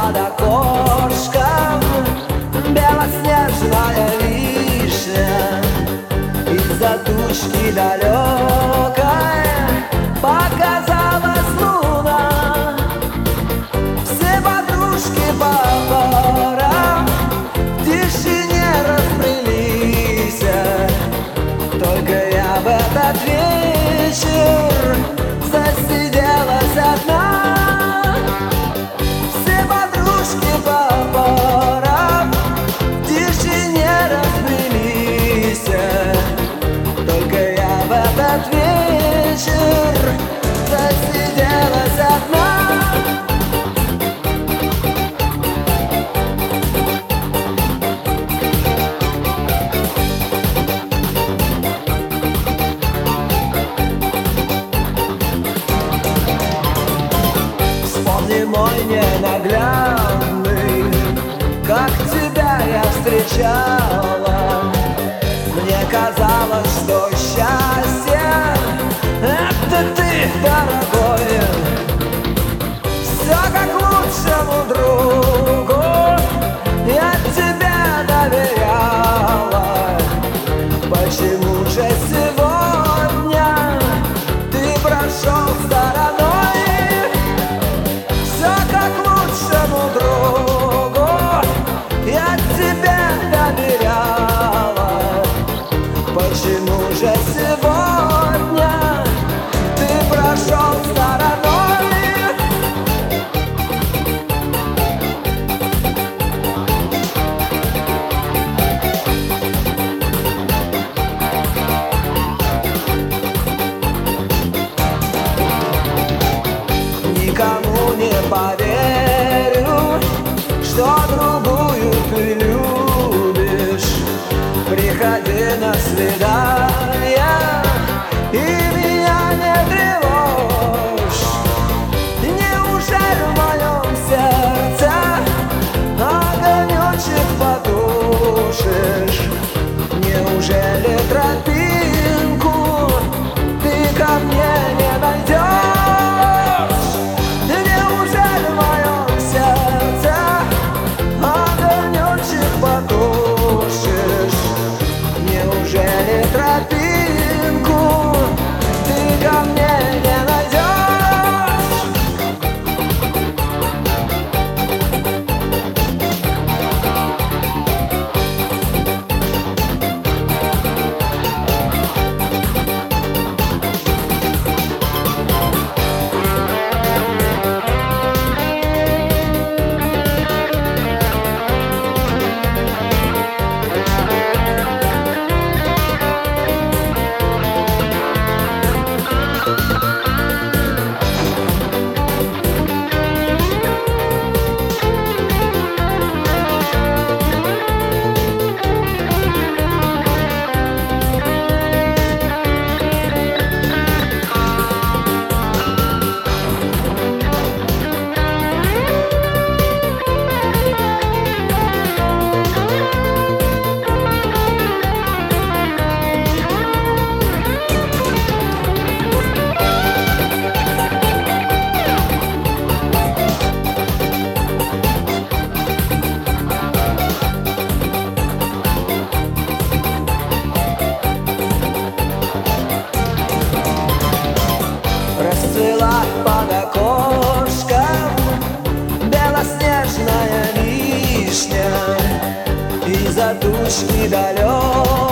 под окошком белоснежная вишня. Из-за тучки далекой показалась луна. Все подружки по парам в тишине разбрелись. Только я в этот вечер засиделась одна. Все подружки по парам в тишине разбрелись. Только я в этот вечер засиделась одна. Вспомни, мой ненаглядный, как тебя я встречала. Мне казалось, что счастье — это ты, дорогой. Все как лучшему другу я тебе доверяла. Почему же сегодня ты прошел стороной? Все как лучшему другу я тебе доверяла. Почему же сегодня ты прошел стороной? Никому не поверю, что другую ты любишь. Приходи на свидание и меня не тревожь. Неужели в моем сердце огонечек потушишь? Неужели тропинку ты ко мне не найдешь? Неужели в моем сердце огонечек потушишь? Неужели тропинку ты ко мне не найдешь? Расцвела под окошком белоснежная вишня. Из-за тучки далек